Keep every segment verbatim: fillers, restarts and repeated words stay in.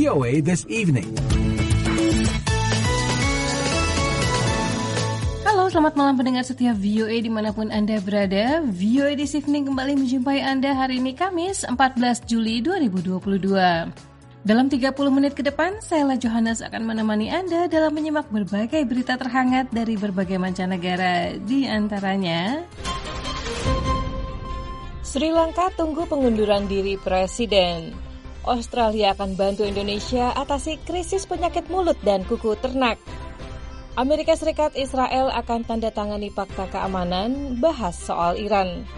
O A This Evening. Halo, selamat malam pendengar setia V O A dimanapun Anda berada. V O A This Evening kembali menjumpai Anda hari ini Kamis empat belas Juli dua ribu dua puluh dua. Dalam tiga puluh menit ke depan, saya Johannes akan menemani Anda dalam menyimak berbagai berita terhangat dari berbagai mancanegara. Di antaranya, Sri Lanka tunggu pengunduran diri Presiden. Australia akan bantu Indonesia atasi krisis penyakit mulut dan kuku ternak. Amerika Serikat Israel akan tanda tangani fakta keamanan, bahas soal Iran.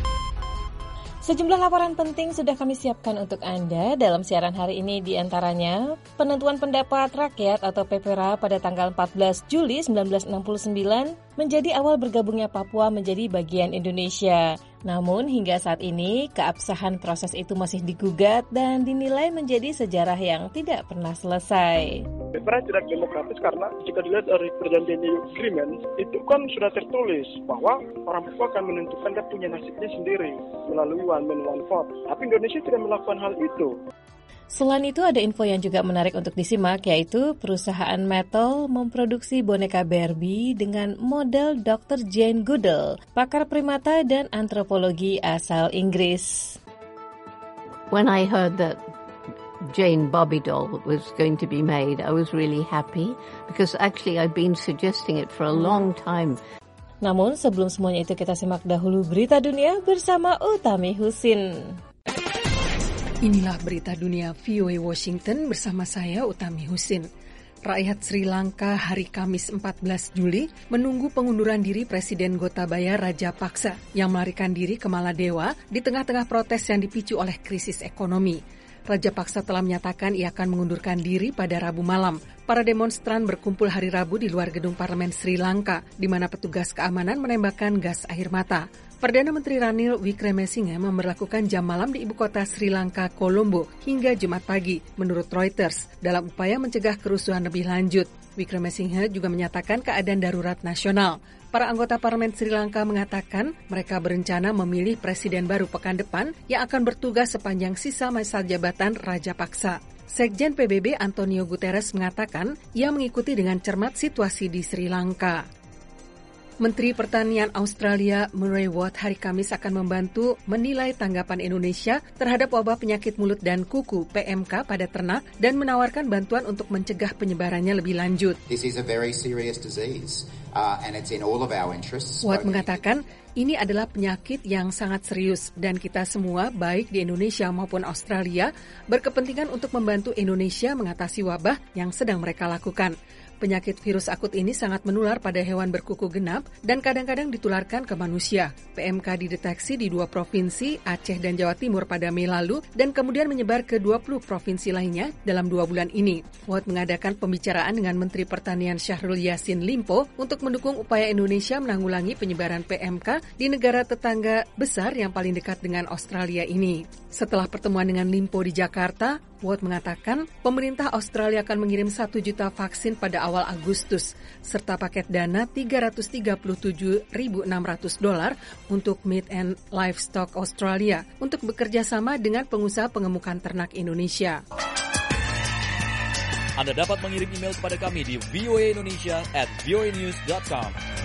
Sejumlah laporan penting sudah kami siapkan untuk Anda dalam siaran hari ini, di antaranya penentuan pendapat rakyat atau P P R A pada tanggal empat belas Juli seribu sembilan ratus enam puluh sembilan menjadi awal bergabungnya Papua menjadi bagian Indonesia. Namun hingga saat ini keabsahan proses itu masih digugat dan dinilai menjadi sejarah yang tidak pernah selesai. P P R A tidak demokratis karena jika dilihat dari perjanjian agreement itu kan sudah tertulis bahwa orang Papua akan menentukan dia punya nasibnya sendiri melalui one man one vote. Tapi Indonesia tidak melakukan hal itu. Selain itu ada info yang juga menarik untuk disimak, yaitu perusahaan Mattel memproduksi boneka Barbie dengan model dokter Jane Goodall, pakar primata dan antropologi asal Inggris. When I heard that Jane Barbie doll was going to be made, I was really happy because actually I've been suggesting it for a long time. Namun sebelum semuanya itu kita simak dahulu berita dunia bersama Utami Husin. Inilah berita dunia V O A Washington bersama saya Utami Husin. Rakyat Sri Lanka hari Kamis empat belas Juli menunggu pengunduran diri Presiden Gotabaya Rajapaksa yang melarikan diri ke Maladewa di tengah-tengah protes yang dipicu oleh krisis ekonomi. Rajapaksa telah menyatakan ia akan mengundurkan diri pada Rabu malam. Para demonstran berkumpul hari Rabu di luar gedung parlemen Sri Lanka, di mana petugas keamanan menembakkan gas air mata. Perdana Menteri Ranil Wickremesinghe memberlakukan jam malam di ibu kota Sri Lanka, Colombo, hingga Jumat pagi, menurut Reuters, dalam upaya mencegah kerusuhan lebih lanjut. Wickremesinghe juga menyatakan keadaan darurat nasional. Para anggota parlemen Sri Lanka mengatakan mereka berencana memilih presiden baru pekan depan yang akan bertugas sepanjang sisa masa jabatan Rajapaksa. Sekjen P B B Antonio Guterres mengatakan ia mengikuti dengan cermat situasi di Sri Lanka. Menteri Pertanian Australia Murray Watt hari Kamis akan membantu menilai tanggapan Indonesia terhadap wabah penyakit mulut dan kuku P M K pada ternak dan menawarkan bantuan untuk mencegah penyebarannya lebih lanjut. This is a very serious disease, uh, and it's in all of our interests. Watt mengatakan ini adalah penyakit yang sangat serius dan kita semua, baik di Indonesia maupun Australia, berkepentingan untuk membantu Indonesia mengatasi wabah yang sedang mereka lakukan. Penyakit virus akut ini sangat menular pada hewan berkuku genap dan kadang-kadang ditularkan ke manusia. P M K dideteksi di dua provinsi, Aceh dan Jawa Timur pada Mei lalu dan kemudian menyebar ke dua puluh provinsi lainnya dalam dua bulan ini. Watt mengadakan pembicaraan dengan Menteri Pertanian Syahrul Yassin Limpo untuk mendukung upaya Indonesia menanggulangi penyebaran P M K di negara tetangga besar yang paling dekat dengan Australia ini. Setelah pertemuan dengan Limpo di Jakarta, Watt mengatakan pemerintah Australia akan mengirim satu juta vaksin pada awal Agustus, serta paket dana tiga ratus tiga puluh tujuh ribu enam ratus dolar untuk Meat and Livestock Australia untuk bekerja sama dengan pengusaha pengemukan ternak Indonesia. Anda dapat mengirim email kepada kami di voaindonesia at voanews dot com.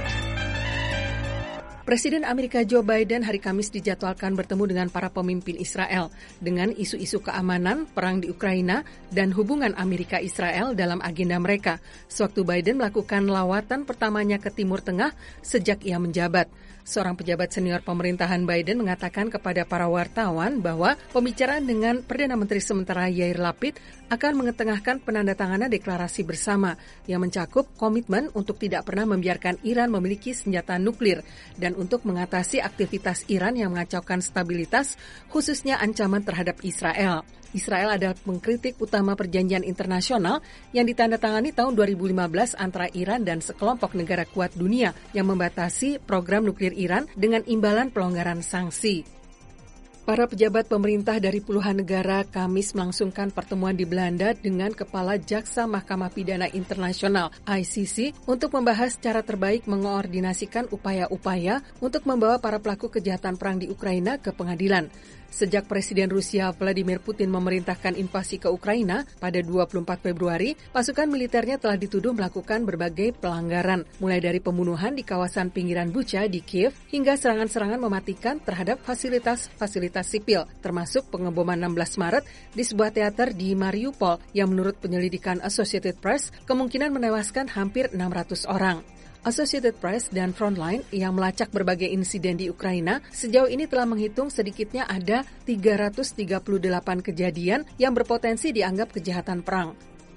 Presiden Amerika Joe Biden hari Kamis dijadwalkan bertemu dengan para pemimpin Israel dengan isu-isu keamanan, perang di Ukraina, dan hubungan Amerika-Israel dalam agenda mereka, sewaktu Biden melakukan lawatan pertamanya ke Timur Tengah sejak ia menjabat. Seorang pejabat senior pemerintahan Biden mengatakan kepada para wartawan bahwa pembicaraan dengan Perdana Menteri sementara Yair Lapid akan mengetengahkan penandatanganan deklarasi bersama yang mencakup komitmen untuk tidak pernah membiarkan Iran memiliki senjata nuklir dan untuk mengatasi aktivitas Iran yang mengacaukan stabilitas, khususnya ancaman terhadap Israel. Israel adalah pengkritik utama perjanjian internasional yang ditandatangani tahun dua ribu lima belas antara Iran dan sekelompok negara kuat dunia yang membatasi program nuklir Iran dengan imbalan pelonggaran sanksi. Para pejabat pemerintah dari puluhan negara Kamis melangsungkan pertemuan di Belanda dengan Kepala Jaksa Mahkamah Pidana Internasional I C C untuk membahas cara terbaik mengoordinasikan upaya-upaya untuk membawa para pelaku kejahatan perang di Ukraina ke pengadilan. Sejak Presiden Rusia Vladimir Putin memerintahkan invasi ke Ukraina pada dua puluh empat Februari, pasukan militernya telah dituduh melakukan berbagai pelanggaran, mulai dari pembunuhan di kawasan pinggiran Bucha di Kiev hingga serangan-serangan mematikan terhadap fasilitas-fasilitas sipil, termasuk pengeboman enam belas Maret di sebuah teater di Mariupol yang menurut penyelidikan Associated Press kemungkinan menewaskan hampir enam ratus orang. Associated Press dan Frontline yang melacak berbagai insiden di Ukraina sejauh ini telah menghitung sedikitnya ada tiga ratus tiga puluh delapan kejadian yang berpotensi dianggap kejahatan perang.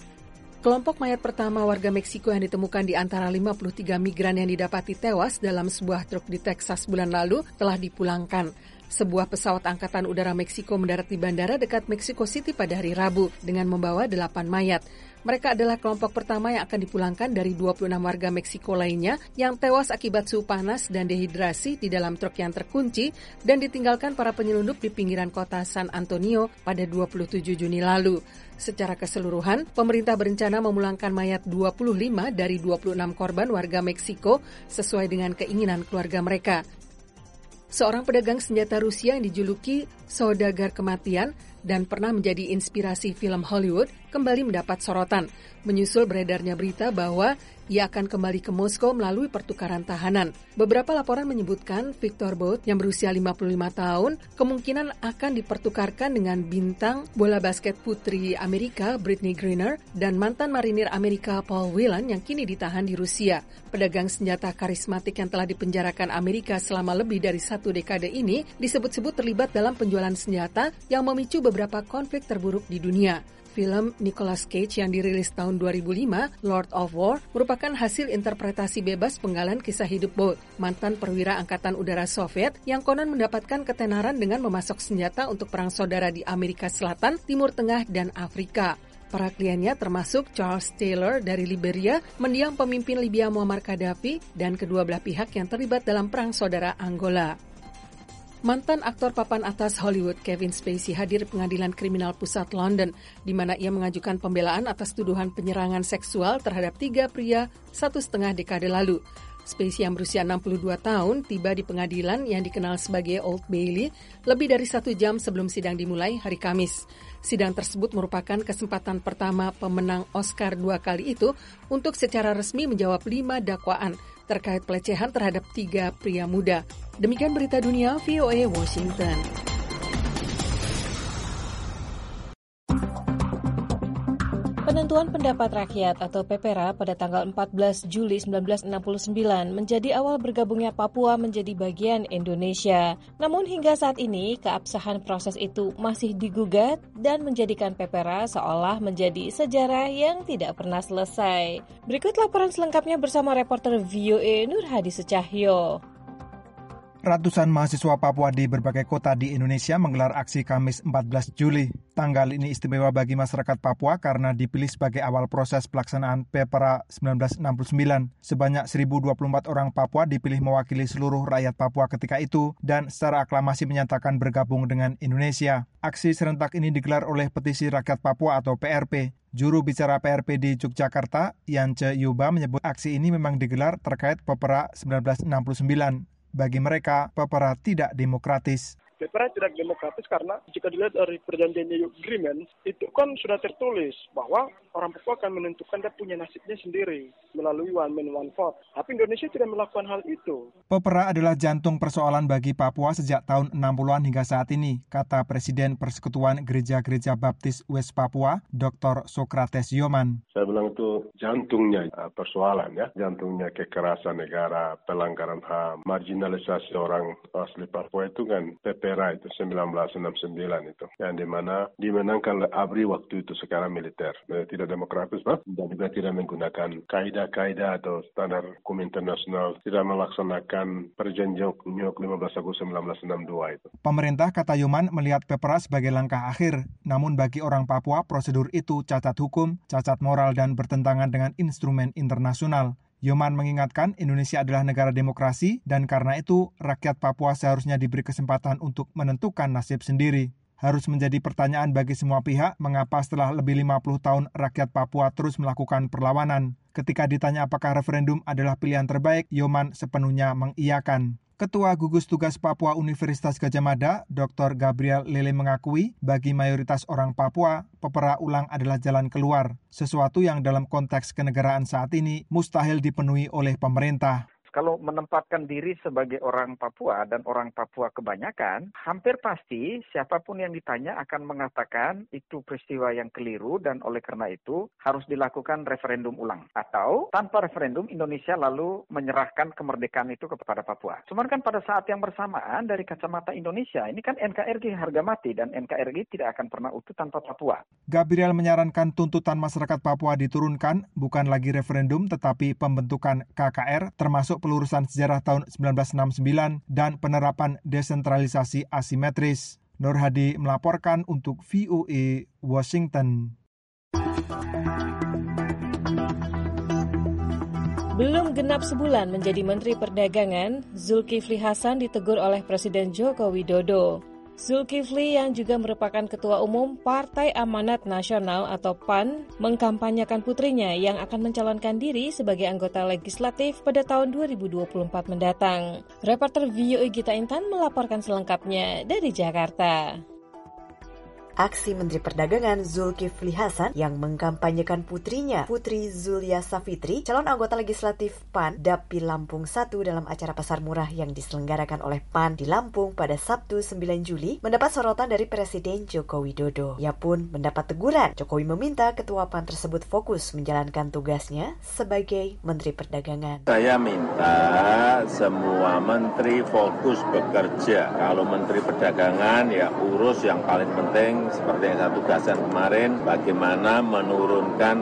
Kelompok mayat pertama warga Meksiko yang ditemukan di antara lima puluh tiga migran yang didapati tewas dalam sebuah truk di Texas bulan lalu telah dipulangkan. Sebuah pesawat Angkatan Udara Meksiko mendarat di bandara dekat Mexico City pada hari Rabu dengan membawa delapan mayat. Mereka adalah kelompok pertama yang akan dipulangkan dari dua puluh enam warga Meksiko lainnya yang tewas akibat suhu panas dan dehidrasi di dalam truk yang terkunci dan ditinggalkan para penyelundup di pinggiran kota San Antonio pada dua puluh tujuh Juni lalu. Secara keseluruhan, pemerintah berencana memulangkan mayat dua puluh lima dari dua puluh enam korban warga Meksiko sesuai dengan keinginan keluarga mereka. Seorang pedagang senjata Rusia yang dijuluki saudagar kematian dan pernah menjadi inspirasi film Hollywood kembali mendapat sorotan, menyusul beredarnya berita bahwa ia akan kembali ke Moskow melalui pertukaran tahanan. Beberapa laporan menyebutkan Victor Bout yang berusia lima puluh lima tahun kemungkinan akan dipertukarkan dengan bintang bola basket putri Amerika Brittney Griner dan mantan marinir Amerika Paul Whelan yang kini ditahan di Rusia. Pedagang senjata karismatik yang telah dipenjarakan Amerika selama lebih dari satu dekade ini disebut-sebut terlibat dalam penjualan senjata yang memicu beberapa konflik terburuk di dunia. Film Nicolas Cage yang dirilis tahun dua ribu lima, Lord of War, merupakan hasil interpretasi bebas penggalan kisah hidup Bout, mantan perwira Angkatan Udara Soviet yang konon mendapatkan ketenaran dengan memasok senjata untuk perang saudara di Amerika Selatan, Timur Tengah, dan Afrika. Para kliennya termasuk Charles Taylor dari Liberia, mendiang pemimpin Libya Muammar Gaddafi, dan kedua belah pihak yang terlibat dalam perang saudara Angola. Mantan aktor papan atas Hollywood Kevin Spacey hadir pengadilan kriminal pusat London, di mana ia mengajukan pembelaan atas tuduhan penyerangan seksual terhadap tiga pria satu setengah dekade lalu. Spacey yang berusia enam puluh dua tahun tiba di pengadilan yang dikenal sebagai Old Bailey lebih dari satu jam sebelum sidang dimulai hari Kamis. Sidang tersebut merupakan kesempatan pertama pemenang Oscar dua kali itu untuk secara resmi menjawab lima dakwaan terkait pelecehan terhadap tiga pria muda. Demikian berita dunia V O A Washington. Penentuan Pendapat Rakyat atau P P R A pada tanggal empat belas Juli seribu sembilan ratus enam puluh sembilan menjadi awal bergabungnya Papua menjadi bagian Indonesia. Namun hingga saat ini keabsahan proses itu masih digugat dan menjadikan P P R A seolah menjadi sejarah yang tidak pernah selesai. Berikut laporan selengkapnya bersama reporter V O A Nur Hadi Sucahyo. Ratusan mahasiswa Papua di berbagai kota di Indonesia menggelar aksi Kamis empat belas Juli. Tanggal ini istimewa bagi masyarakat Papua karena dipilih sebagai awal proses pelaksanaan P P R A seribu sembilan ratus enam puluh sembilan. Sebanyak seribu dua puluh empat orang Papua dipilih mewakili seluruh rakyat Papua ketika itu dan secara aklamasi menyatakan bergabung dengan Indonesia. Aksi serentak ini digelar oleh Petisi Rakyat Papua atau P R P. Juru bicara P R P di Yogyakarta, Yance Yuba, menyebut aksi ini memang digelar terkait P P R A seribu sembilan ratus enam puluh sembilan. Bagi mereka, P P R A tidak demokratis. P P R A tidak demokratis karena jika dilihat dari perjanjian New York Agreement, itu kan sudah tertulis bahwa orang Papua akan menentukan dia punya nasibnya sendiri melalui one man one vote. Tapi Indonesia tidak melakukan hal itu. P P R A adalah jantung persoalan bagi Papua sejak tahun enam puluhan hingga saat ini, kata Presiden Persekutuan Gereja-Gereja Baptis West Papua, Doktor Sokrates Yoman. Saya bilang itu jantungnya persoalan ya, jantungnya kekerasan negara, pelanggaran H A M, marginalisasi orang asli Papua itu kan P P R A itu seribu sembilan ratus enam puluh sembilan itu, yang dimana dimenangkan oleh A B R I waktu itu secara militer. Tidak demokratis, Pak, dan juga tidak menggunakan kaidah-kaidah atau standar hukum internasional, tidak melaksanakan perjanjian New York lima belas Agustus seribu sembilan ratus enam puluh dua itu. Pemerintah, kata Yoman, melihat P P R A sebagai langkah akhir, namun bagi orang Papua prosedur itu cacat hukum, cacat moral dan bertentangan dengan instrumen internasional. Yoman mengingatkan Indonesia adalah negara demokrasi dan karena itu rakyat Papua seharusnya diberi kesempatan untuk menentukan nasib sendiri. Harus menjadi pertanyaan bagi semua pihak mengapa setelah lebih lima puluh tahun rakyat Papua terus melakukan perlawanan. Ketika ditanya apakah referendum adalah pilihan terbaik, Yoman sepenuhnya mengiyakan. Ketua Gugus Tugas Papua Universitas Gadjah Mada, Doktor Gabriel Lele mengakui bagi mayoritas orang Papua, pepera ulang adalah jalan keluar, sesuatu yang dalam konteks kenegaraan saat ini mustahil dipenuhi oleh pemerintah. Kalau menempatkan diri sebagai orang Papua dan orang Papua kebanyakan, hampir pasti siapapun yang ditanya akan mengatakan itu peristiwa yang keliru dan oleh karena itu harus dilakukan referendum ulang. Atau tanpa referendum Indonesia lalu menyerahkan kemerdekaan itu kepada Papua. Cuman kan pada saat yang bersamaan dari kacamata Indonesia, ini kan N K R G harga mati dan N K R G tidak akan pernah utuh tanpa Papua. Gabriel menyarankan tuntutan masyarakat Papua diturunkan, bukan lagi referendum tetapi pembentukan K K R termasuk pelurusan sejarah tahun sembilan belas enam puluh sembilan dan penerapan desentralisasi asimetris. Nur Hadi melaporkan untuk V O A Washington. Belum genap sebulan menjadi Menteri Perdagangan, Zulkifli Hasan ditegur oleh Presiden Joko Widodo. Zulkifli yang juga merupakan Ketua Umum Partai Amanat Nasional atau P A N mengkampanyekan putrinya yang akan mencalonkan diri sebagai anggota legislatif pada tahun dua ribu dua puluh empat mendatang. Reporter V O A Gita Intan melaporkan selengkapnya dari Jakarta. Aksi Menteri Perdagangan Zulkifli Hasan yang mengkampanyekan putrinya, Putri Zulia Safitri, calon anggota legislatif P A N Dapil Lampung satu dalam acara pasar murah yang diselenggarakan oleh P A N di Lampung pada Sabtu sembilan Juli, mendapat sorotan dari Presiden Joko Widodo. Ia pun mendapat teguran. Jokowi meminta Ketua P A N tersebut fokus menjalankan tugasnya sebagai Menteri Perdagangan. Saya minta semua menteri fokus bekerja. Kalau Menteri Perdagangan ya urus yang paling penting seperti yang saya tugaskan kemarin, bagaimana menurunkan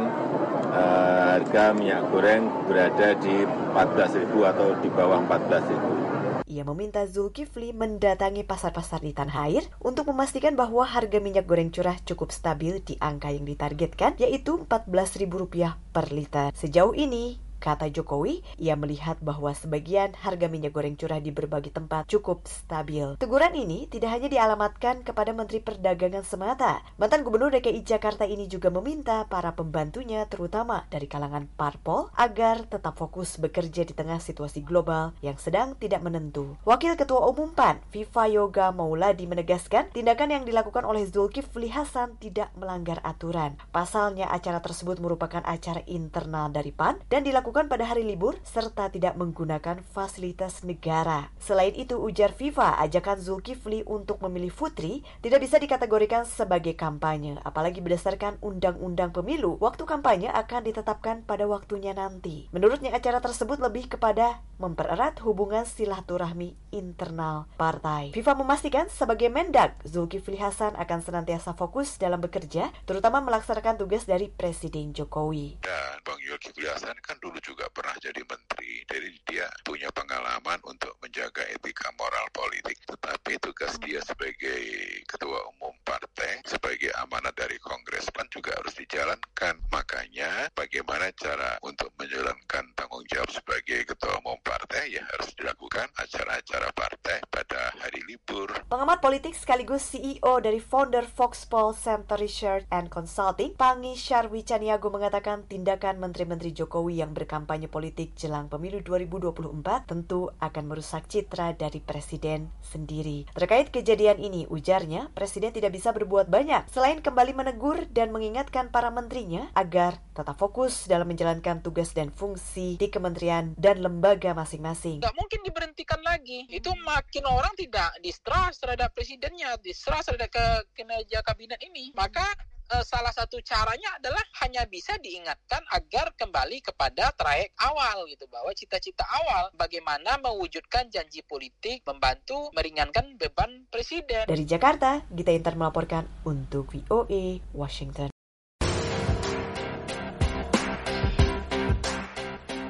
uh, harga minyak goreng berada di empat belas ribu atau di bawah empat belas ribu. Ia meminta Zulkifli mendatangi pasar-pasar di tanah air untuk memastikan bahwa harga minyak goreng curah cukup stabil di angka yang ditargetkan, yaitu empat belas ribu rupiah per liter. Sejauh ini, kata Jokowi, ia melihat bahwa sebagian harga minyak goreng curah di berbagai tempat cukup stabil. Teguran ini tidak hanya dialamatkan kepada Menteri Perdagangan semata. Mantan Gubernur D K I Jakarta ini juga meminta para pembantunya, terutama dari kalangan parpol, agar tetap fokus bekerja di tengah situasi global yang sedang tidak menentu. Wakil Ketua Umum P A N, Viva Yoga Mauladi menegaskan, tindakan yang dilakukan oleh Zulkifli Hasan tidak melanggar aturan. Pasalnya, acara tersebut merupakan acara internal dari P A N dan dilakukan pada hari libur serta tidak menggunakan fasilitas negara. Selain itu, ujar Viva, ajakan Zulkifli untuk memilih Putri tidak bisa dikategorikan sebagai kampanye, apalagi berdasarkan Undang-Undang Pemilu. Waktu kampanye akan ditetapkan pada waktunya nanti. Menurutnya, acara tersebut lebih kepada mempererat hubungan silaturahmi internal partai. Viva memastikan sebagai Mendag, Zulkifli Hasan akan senantiasa fokus dalam bekerja, terutama melaksanakan tugas dari Presiden Jokowi. Dan Bang Zulkifli Hasan kan dulu juga pernah jadi menteri, jadi dia punya pengalaman untuk menjaga etika moral politik. Tetapi tugas dia sebagai ketua umum partai, sebagai amanat dari Kongres P A N juga harus dijalankan. Makanya bagaimana cara untuk menjalankan tanggung jawab sebagai ketua umum partai ya harus dilakukan acara-acara partai pada hari libur. Pengamat politik sekaligus C E O dari founder Foxpol Center Research and Consulting, Pangi Syarwi Caniago mengatakan tindakan Menteri-Menteri Jokowi yang berkampanye politik jelang pemilu dua ribu dua puluh empat tentu akan merusak citra dari Presiden sendiri. Terkait kejadian ini, ujarnya, Presiden tidak bisa berbuat banyak selain kembali menegur dan mengingatkan para menterinya agar tetap fokus dalam menjalankan tugas dan fungsi di kementerian dan lembaga masing-masing. Nggak mungkin diberhentikan lagi. Itu makin orang tidak distrust terhadap presidennya, distrust terhadap ke kinerja kabinet ini. Maka eh, salah satu caranya adalah hanya bisa diingatkan agar kembali kepada trayek awal gitu, bahwa cita-cita awal bagaimana mewujudkan janji politik membantu meringankan beban presiden. Dari Jakarta, Gita Intan melaporkan untuk V O A Washington.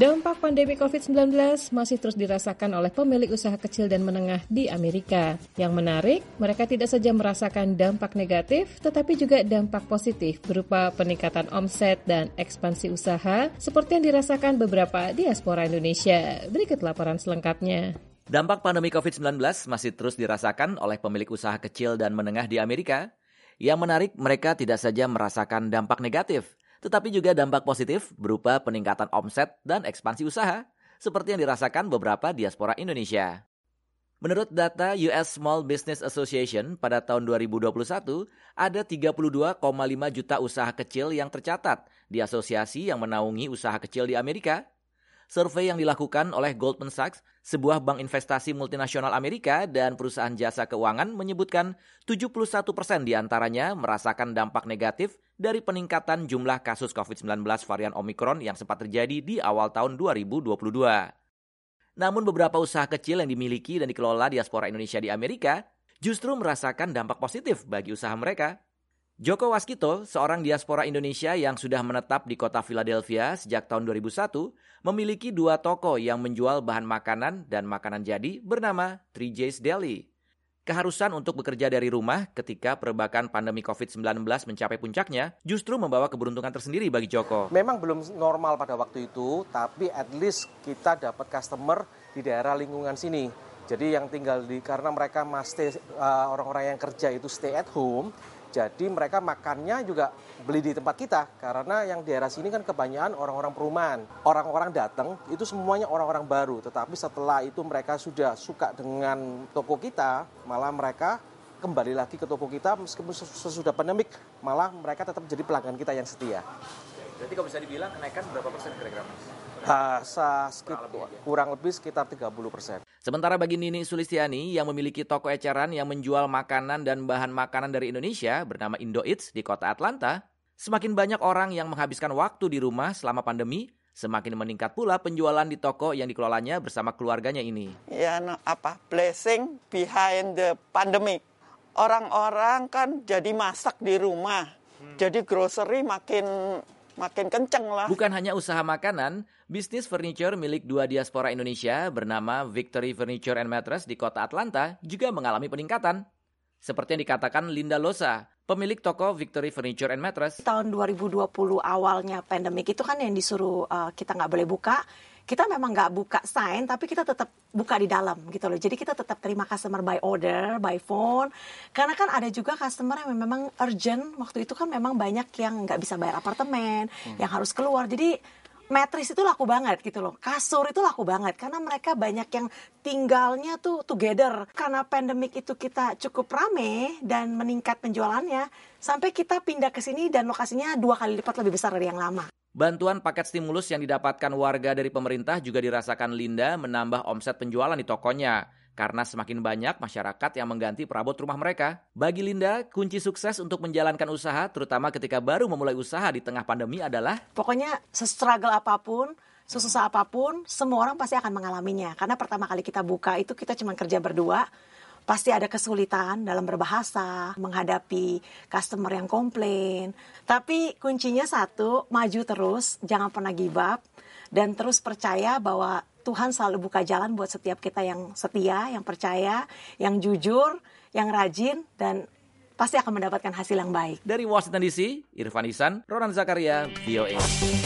Dampak pandemi covid sembilan belas masih terus dirasakan oleh pemilik usaha kecil dan menengah di Amerika. Yang menarik, mereka tidak saja merasakan dampak negatif, tetapi juga dampak positif berupa peningkatan omset dan ekspansi usaha, seperti yang dirasakan beberapa diaspora Indonesia. Berikut laporan selengkapnya. Dampak pandemi covid sembilan belas masih terus dirasakan oleh pemilik usaha kecil dan menengah di Amerika. Yang menarik, mereka tidak saja merasakan dampak negatif, tetapi juga dampak positif berupa peningkatan omset dan ekspansi usaha, seperti yang dirasakan beberapa diaspora Indonesia. Menurut data U S Small Business Association pada tahun dua ribu dua puluh satu, ada tiga puluh dua koma lima juta usaha kecil yang tercatat di asosiasi yang menaungi usaha kecil di Amerika. Survei yang dilakukan oleh Goldman Sachs, sebuah bank investasi multinasional Amerika dan perusahaan jasa keuangan menyebutkan tujuh puluh satu persen diantaranya merasakan dampak negatif dari peningkatan jumlah kasus covid sembilan belas varian Omicron yang sempat terjadi di awal tahun dua ribu dua puluh dua. Namun beberapa usaha kecil yang dimiliki dan dikelola diaspora Indonesia di Amerika justru merasakan dampak positif bagi usaha mereka. Joko Waskito, seorang diaspora Indonesia yang sudah menetap di kota Philadelphia sejak tahun dua ribu satu, memiliki dua toko yang menjual bahan makanan dan makanan jadi bernama three J's Deli. Keharusan untuk bekerja dari rumah ketika perbakan pandemi covid sembilan belas mencapai puncaknya justru membawa keberuntungan tersendiri bagi Joko. Memang belum normal pada waktu itu, tapi at least kita dapat customer di daerah lingkungan sini. Jadi yang tinggal di, karena mereka masih uh, orang-orang yang kerja itu stay at home, jadi mereka makannya juga beli di tempat kita. Karena yang di daerah sini kan kebanyakan orang-orang perumahan. Orang-orang datang itu semuanya orang-orang baru. Tetapi setelah itu mereka sudah suka dengan toko kita, malah mereka kembali lagi ke toko kita meskipun sesudah pandemik, malah mereka tetap jadi pelanggan kita yang setia. Berarti kalau bisa dibilang kenaikan berapa persen kira-kira, Mas? Ha, sekitar, kurang lebih sekitar tiga puluh persen. Sementara bagi Nini Sulistiani yang memiliki toko eceran yang menjual makanan dan bahan makanan dari Indonesia bernama Indo Eats di kota Atlanta, semakin banyak orang yang menghabiskan waktu di rumah selama pandemi, semakin meningkat pula penjualan di toko yang dikelolanya bersama keluarganya ini. Ya, no, apa blessing behind the pandemic. Orang-orang kan jadi masak di rumah, hmm. jadi grocery makin makin kenceng lah. Bukan hanya usaha makanan, bisnis furniture milik dua diaspora Indonesia bernama Victory Furniture and Mattress di kota Atlanta juga mengalami peningkatan. Seperti yang dikatakan Linda Losa, pemilik toko Victory Furniture and Mattress. Tahun dua ribu dua puluh awalnya pandemik itu kan yang disuruh uh, kita nggak boleh buka. Kita memang nggak buka sign, tapi kita tetap buka di dalam gitu loh. Jadi kita tetap terima customer by order, by phone. Karena kan ada juga customer yang memang urgent. Waktu itu kan memang banyak yang nggak bisa bayar apartemen, hmm. yang harus keluar. Jadi mattress itu laku banget gitu loh. Kasur itu laku banget karena mereka banyak yang tinggalnya tuh together. Karena pandemik itu kita cukup rame dan meningkat penjualannya, sampai kita pindah ke sini dan lokasinya dua kali lipat lebih besar dari yang lama. Bantuan paket stimulus yang didapatkan warga dari pemerintah juga dirasakan Linda menambah omset penjualan di tokonya. Karena semakin banyak masyarakat yang mengganti perabot rumah mereka. Bagi Linda, kunci sukses untuk menjalankan usaha, terutama ketika baru memulai usaha di tengah pandemi adalah... Pokoknya se-struggle apapun, sesusah apapun, semua orang pasti akan mengalaminya. Karena pertama kali kita buka itu kita cuma kerja berdua. Pasti ada kesulitan dalam berbahasa, menghadapi customer yang komplain. Tapi kuncinya satu, maju terus, jangan pernah give up. Dan terus percaya bahwa Tuhan selalu buka jalan buat setiap kita yang setia, yang percaya, yang jujur, yang rajin, dan pasti akan mendapatkan hasil yang baik. Dari Washington D C, Irfan Ihsan, Ronan Zakaria, V O A.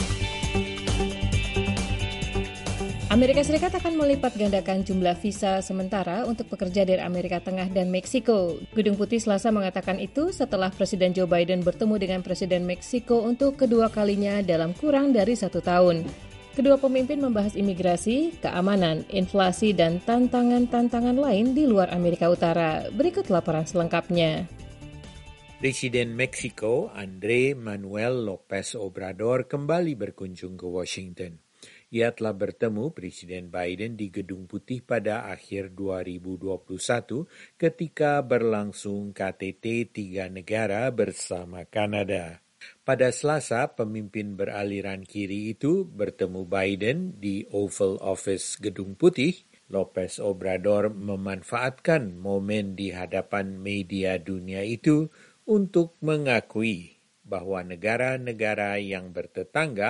Amerika Serikat akan melipat gandakan jumlah visa sementara untuk pekerja dari Amerika Tengah dan Meksiko. Gedung Putih Selasa mengatakan itu setelah Presiden Joe Biden bertemu dengan Presiden Meksiko untuk kedua kalinya dalam kurang dari satu tahun. Kedua pemimpin membahas imigrasi, keamanan, inflasi, dan tantangan-tantangan lain di luar Amerika Utara. Berikut laporan selengkapnya. Presiden Meksiko, Andrés Manuel López Obrador, kembali berkunjung ke Washington. Ia telah bertemu Presiden Biden di Gedung Putih pada akhir dua ribu dua puluh satu ketika berlangsung K T T tiga negara bersama Kanada. Pada Selasa, pemimpin beraliran kiri itu bertemu Biden di Oval Office Gedung Putih. López Obrador memanfaatkan momen di hadapan media dunia itu untuk mengakui bahwa negara-negara yang bertetangga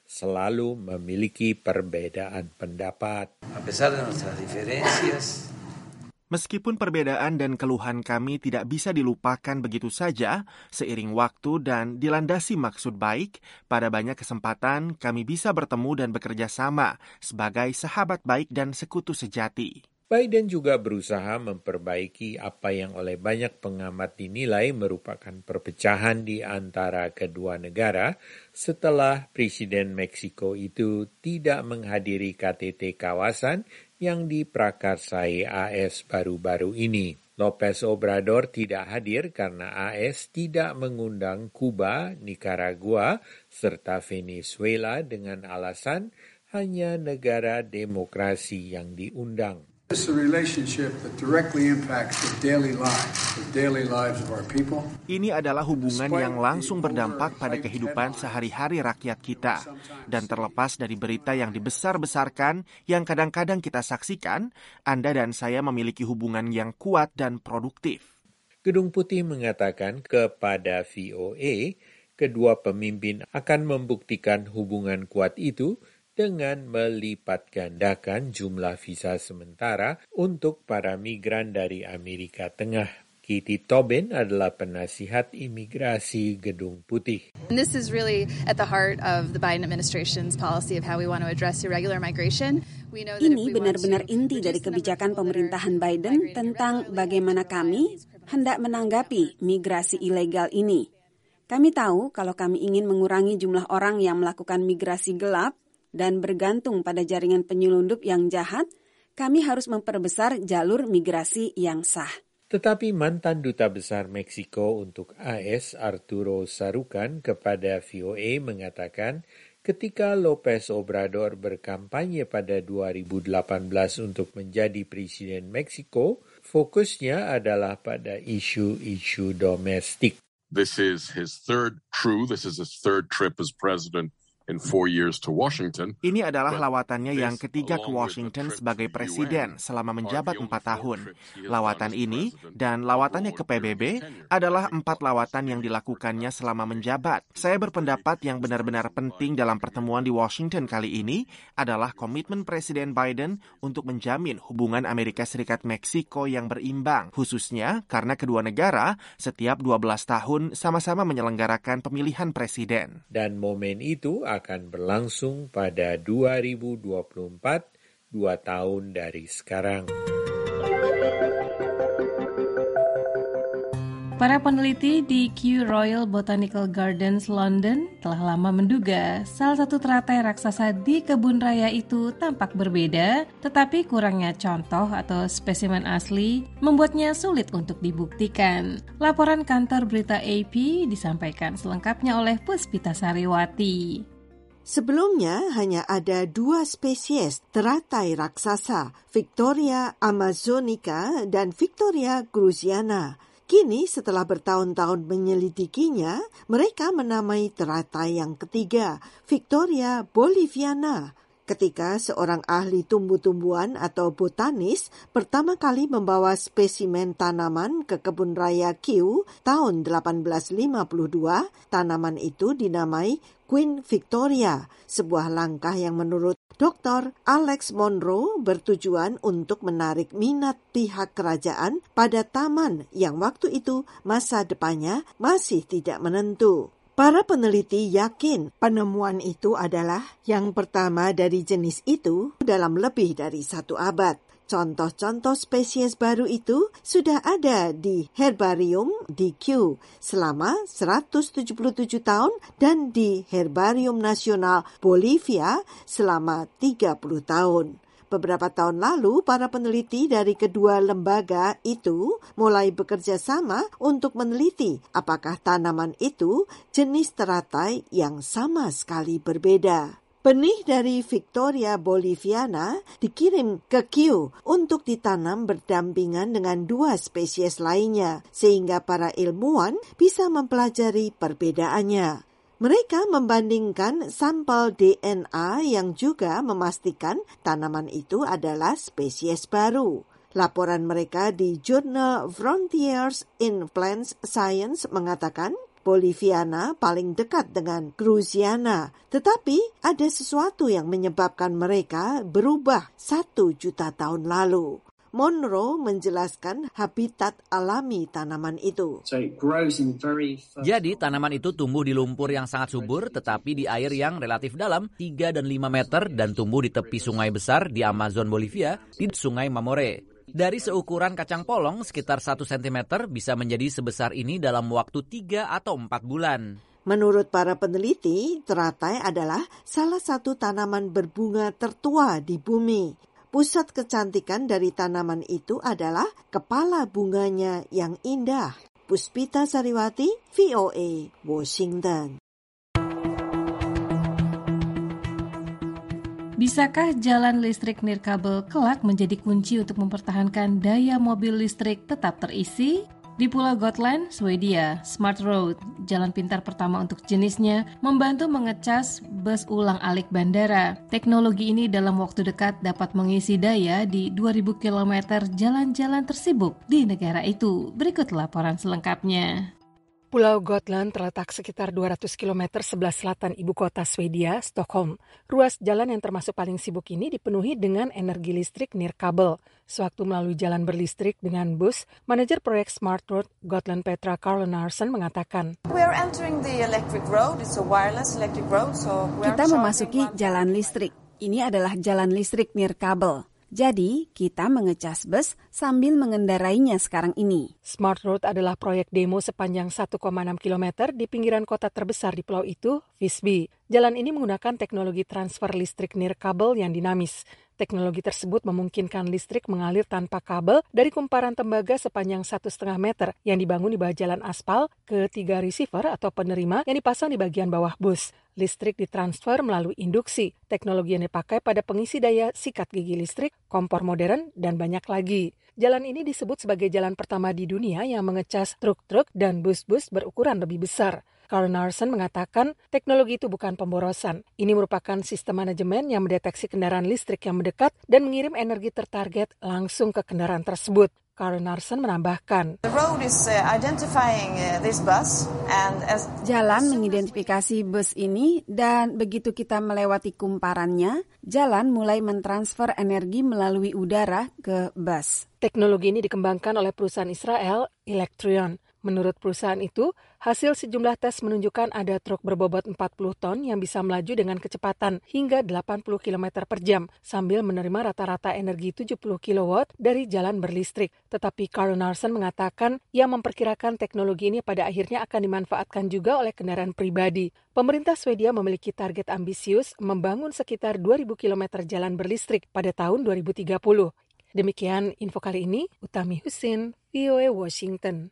selalu memiliki perbedaan pendapat. A pesar de nuestras diferencias, meskipun perbedaan dan keluhan kami tidak bisa dilupakan begitu saja, seiring waktu dan dilandasi maksud baik, pada banyak kesempatan kami bisa bertemu dan bekerja sama sebagai sahabat baik dan sekutu sejati. Biden juga berusaha memperbaiki apa yang oleh banyak pengamat dinilai merupakan perpecahan di antara kedua negara setelah Presiden Meksiko itu tidak menghadiri K T T kawasan yang diprakarsai A S baru-baru ini. López Obrador tidak hadir karena A S tidak mengundang Kuba, Nicaragua, serta Venezuela dengan alasan hanya negara demokrasi yang diundang. This is a relationship that directly impacts the daily lives, the daily lives of our people. Ini adalah hubungan yang langsung berdampak pada kehidupan sehari-hari rakyat kita. Dan terlepas dari berita yang dibesar-besarkan yang kadang-kadang kita saksikan, Anda dan saya memiliki hubungan yang kuat dan produktif. Gedung Putih mengatakan kepada V O A, kedua pemimpin akan membuktikan hubungan kuat itu dengan melipat gandakan jumlah visa sementara untuk para migran dari Amerika Tengah. Katie Tobin adalah penasihat imigrasi Gedung Putih. And this is really at the heart of the Biden administration's policy of how we want to address irregular migration. Ini benar-benar inti dari kebijakan pemerintahan Biden tentang bagaimana kami hendak menanggapi migrasi ilegal ini. Kami tahu kalau kami ingin mengurangi jumlah orang yang melakukan migrasi gelap dan bergantung pada jaringan penyelundup yang jahat, kami harus memperbesar jalur migrasi yang sah. Tetapi mantan Duta Besar Meksiko untuk A S, Arturo Sarukan, kepada V O A mengatakan ketika López Obrador berkampanye pada dua ribu delapan belas untuk menjadi Presiden Meksiko, fokusnya adalah pada isu-isu domestik. This is his third true, this is his third trip as president. In four years to Washington. Ini adalah lawatannya yang ketiga ke Washington sebagai presiden selama menjabat empat tahun. Lawatan ini dan lawatannya ke P B B adalah empat lawatan yang dilakukannya selama menjabat. Saya berpendapat yang benar-benar penting dalam pertemuan di Washington kali ini adalah komitmen Presiden Biden untuk menjamin hubungan Amerika Serikat-Meksiko yang berimbang, khususnya karena kedua negara setiap dua belas tahun sama-sama menyelenggarakan pemilihan presiden. Dan momen itu akan berlangsung pada dua ribu dua puluh empat, dua tahun dari sekarang. Para peneliti di Kew Royal Botanical Gardens, London, telah lama menduga salah satu teratai raksasa di kebun raya itu tampak berbeda, tetapi kurangnya contoh atau spesimen asli membuatnya sulit untuk dibuktikan. Laporan kantor berita A P disampaikan selengkapnya oleh Puspita Sariwati. Sebelumnya hanya ada dua spesies teratai raksasa, Victoria amazonica dan Victoria cruziana. Kini setelah bertahun-tahun menyelidikinya, mereka menamai teratai yang ketiga, Victoria boliviana. Ketika seorang ahli tumbuh-tumbuhan atau botanis pertama kali membawa spesimen tanaman ke kebun raya Kew tahun delapan belas lima puluh dua, tanaman itu dinamai Queen Victoria, sebuah langkah yang menurut Doktor Alex Monroe bertujuan untuk menarik minat pihak kerajaan pada taman yang waktu itu masa depannya masih tidak menentu. Para peneliti yakin penemuan itu adalah yang pertama dari jenis itu dalam lebih dari satu abad. Contoh-contoh spesies baru itu sudah ada di herbarium di Kew selama seratus tujuh puluh tujuh tahun dan di Herbarium Nasional Bolivia selama tiga puluh tahun. Beberapa tahun lalu, para peneliti dari kedua lembaga itu mulai bekerja sama untuk meneliti apakah tanaman itu jenis teratai yang sama sekali berbeda. Benih dari Victoria boliviana dikirim ke Kew untuk ditanam berdampingan dengan dua spesies lainnya, sehingga para ilmuwan bisa mempelajari perbedaannya. Mereka membandingkan sampel D N A yang juga memastikan tanaman itu adalah spesies baru. Laporan mereka di jurnal Frontiers in Plant Science mengatakan, Boliviana paling dekat dengan Gruziana, tetapi ada sesuatu yang menyebabkan mereka berubah satu juta tahun lalu. Monroe menjelaskan habitat alami tanaman itu. Jadi tanaman itu tumbuh di lumpur yang sangat subur tetapi di air yang relatif dalam tiga dan lima meter dan tumbuh di tepi sungai besar di Amazon Bolivia di Sungai Mamoré. Dari seukuran kacang polong sekitar satu sentimeter bisa menjadi sebesar ini dalam waktu tiga atau empat bulan. Menurut para peneliti, teratai adalah salah satu tanaman berbunga tertua di bumi. Pusat kecantikan dari tanaman itu adalah kepala bunganya yang indah. Puspita Sariwati, V O A, Washington. Bisakah jalan listrik nirkabel kelak menjadi kunci untuk mempertahankan daya mobil listrik tetap terisi? Di Pulau Gotland, Swedia, Smart Road, jalan pintar pertama untuk jenisnya, membantu mengecas bus ulang-alik bandara. Teknologi ini dalam waktu dekat dapat mengisi daya di dua ribu kilometer jalan-jalan tersibuk di negara itu. Berikut laporan selengkapnya. Pulau Gotland terletak sekitar dua ratus kilometer sebelah selatan ibu kota Swedia, Stockholm. Ruas jalan yang termasuk paling sibuk ini dipenuhi dengan energi listrik nirkabel. Sewaktu melalui jalan berlistrik dengan bus, manajer proyek Smart Road Gotland Petra Karlenarsson mengatakan, kita memasuki jalan listrik. Ini adalah jalan listrik nirkabel. Jadi, kita mengecas bus sambil mengendarainya sekarang ini. Smart Road adalah proyek demo sepanjang satu koma enam kilometer di pinggiran kota terbesar di pulau itu, Visby. Jalan ini menggunakan teknologi transfer listrik nirkabel yang dinamis. Teknologi tersebut memungkinkan listrik mengalir tanpa kabel dari kumparan tembaga sepanjang satu koma lima meter yang dibangun di bawah jalan aspal ke tiga receiver atau penerima yang dipasang di bagian bawah bus. Listrik ditransfer melalui induksi, teknologi yang dipakai pada pengisi daya sikat gigi listrik, kompor modern, dan banyak lagi. Jalan ini disebut sebagai jalan pertama di dunia yang mengecas truk-truk dan bus-bus berukuran lebih besar. Karlenarsson mengatakan teknologi itu bukan pemborosan. Ini merupakan sistem manajemen yang mendeteksi kendaraan listrik yang mendekat dan mengirim energi tertarget langsung ke kendaraan tersebut. Karlenarsson menambahkan, jalan mengidentifikasi bus ini dan begitu kita melewati kumparannya, jalan mulai mentransfer energi melalui udara ke bus. Teknologi ini dikembangkan oleh perusahaan Israel, Electrion. Menurut perusahaan itu, hasil sejumlah tes menunjukkan ada truk berbobot empat puluh ton yang bisa melaju dengan kecepatan hingga delapan puluh kilometer per jam sambil menerima rata-rata energi tujuh puluh kilowatt dari jalan berlistrik. Tetapi Karlenarsson mengatakan ia memperkirakan teknologi ini pada akhirnya akan dimanfaatkan juga oleh kendaraan pribadi. Pemerintah Swedia memiliki target ambisius membangun sekitar dua ribu kilometer jalan berlistrik pada tahun dua ribu tiga puluh. Demikian info kali ini, Utami Husin, V O A Washington.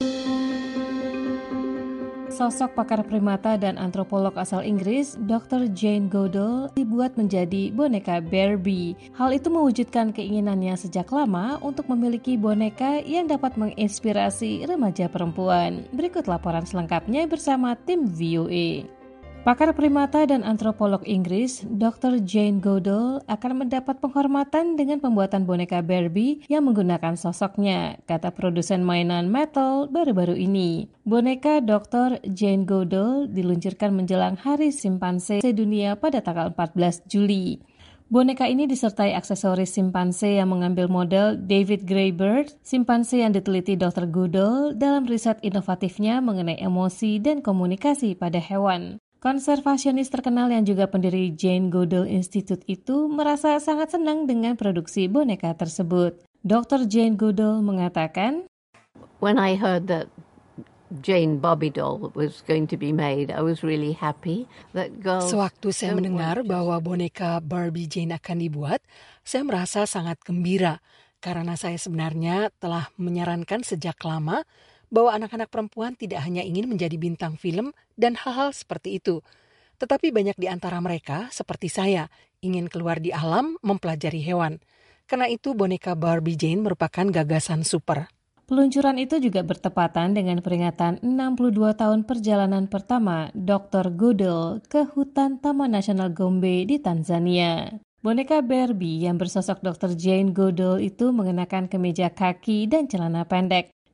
Sosok pakar primata dan antropolog asal Inggris, doktor Jane Goodall, dibuat menjadi boneka Barbie. Hal itu mewujudkan keinginannya sejak lama untuk memiliki boneka yang dapat menginspirasi remaja perempuan. Berikut laporan selengkapnya bersama tim V O A. Pakar primata dan antropolog Inggris, doktor Jane Goodall akan mendapat penghormatan dengan pembuatan boneka Barbie yang menggunakan sosoknya, kata produsen mainan Mattel baru-baru ini. Boneka doktor Jane Goodall diluncurkan menjelang Hari Simpanse Sedunia pada tanggal empat belas Juli. Boneka ini disertai aksesoris simpanse yang mengambil model David Greybird, simpanse yang diteliti doktor Goodall dalam riset inovatifnya mengenai emosi dan komunikasi pada hewan. Konservasionis terkenal yang juga pendiri Jane Goodall Institute itu merasa sangat senang dengan produksi boneka tersebut. doktor Jane Goodall mengatakan, When I heard that Jane Barbie doll was going to be made, I was really happy that girls. Sewaktu saya mendengar bahwa boneka Barbie Jane akan dibuat, saya merasa sangat gembira karena saya sebenarnya telah menyarankan sejak lama bahwa anak-anak perempuan tidak hanya ingin menjadi bintang film dan hal-hal seperti itu. Tetapi banyak di antara mereka, seperti saya, ingin keluar di alam mempelajari hewan. Karena itu boneka Barbie Jane merupakan gagasan super. Peluncuran itu juga bertepatan dengan peringatan enam puluh dua tahun perjalanan pertama doktor Goodall ke hutan Taman Nasional Gombe di Tanzania. Boneka Barbie yang bersosok doktor Jane Goodall itu mengenakan kemeja kaki dan celana pendek.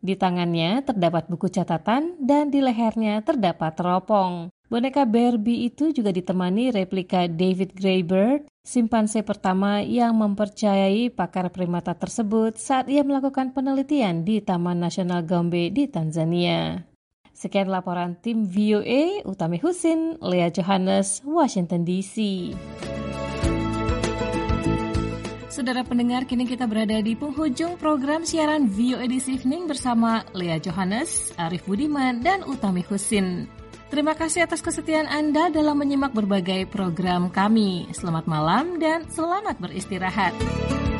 Di tangannya terdapat buku catatan dan di lehernya terdapat teropong. Boneka Barbie itu juga ditemani replika David Greybird, simpanse pertama yang mempercayai pakar primata tersebut saat ia melakukan penelitian di Taman Nasional Gombe di Tanzania. Sekian laporan tim V O A, Utami Husin, Lea Johannes, Washington D C. Saudara pendengar, kini kita berada di penghujung program siaran V O A This Evening bersama Lea Johannes, Arif Budiman, dan Utami Husin. Terima kasih atas kesetiaan Anda dalam menyimak berbagai program kami. Selamat malam dan selamat beristirahat.